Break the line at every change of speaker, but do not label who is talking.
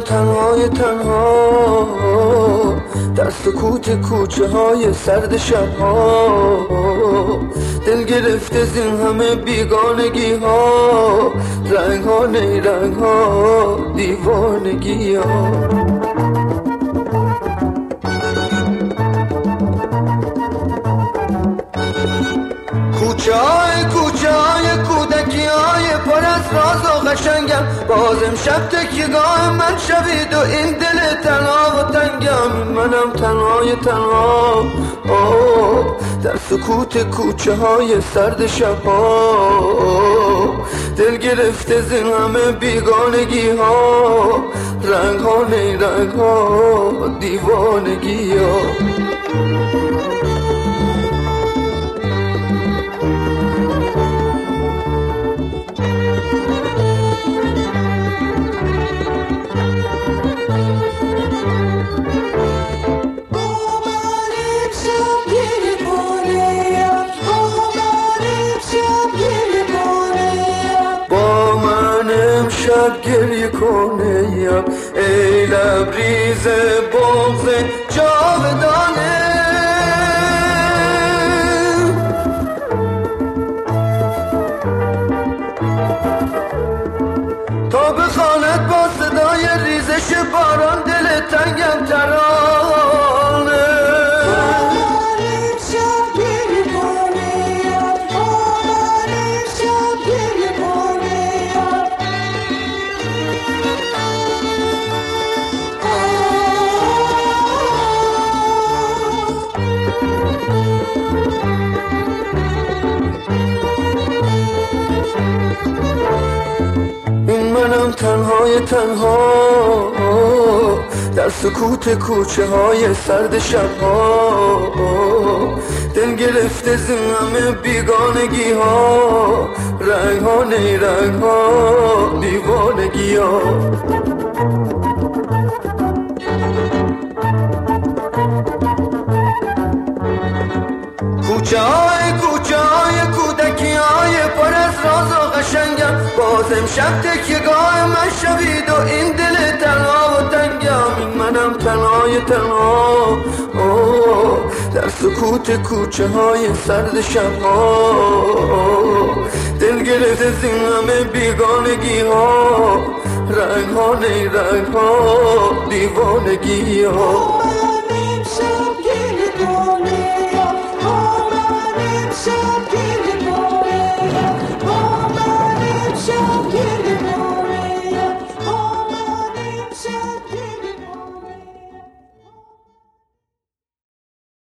تنهای تنها در سکوت کوچه های سرد شبها، دل گرفته زین همه بیگانگی ها، رنگ ها نیرنگ ها دیوانگی ها. کوچه های کودکی های پر از راز و قشنگم، باز امشب تکیهگاه من شوید و این دل تنها و تنگم. منم تنهای تنها در سکوت کوچه های سرد شبها، دل گرفته زین همه بیگانگی ها، رنگ ها نیرنگ ها دیوانگی ها. شب گریه کنیم ای لبریز بغض جاودانه، تا بخواند با صدای ریزش باران دل تنگم ترانه. منم تنهای تنها در سکوت کوچه های سرد شبها، دل گرفته زین همه بیگانگی ها، رنگ ها نیرنگ ها دیوانگی ها. کوچه های کودکی های پر از راز و قشنگم، باز امشب تکیهگاه من شوید و این دل تنها و تنگم. منم تنهای تنها در سکوت کوچه های سرد شبها، دل گرفته زین همه بیگانگی ها، رنگ ها نیرنگ ها دیوانگی ها.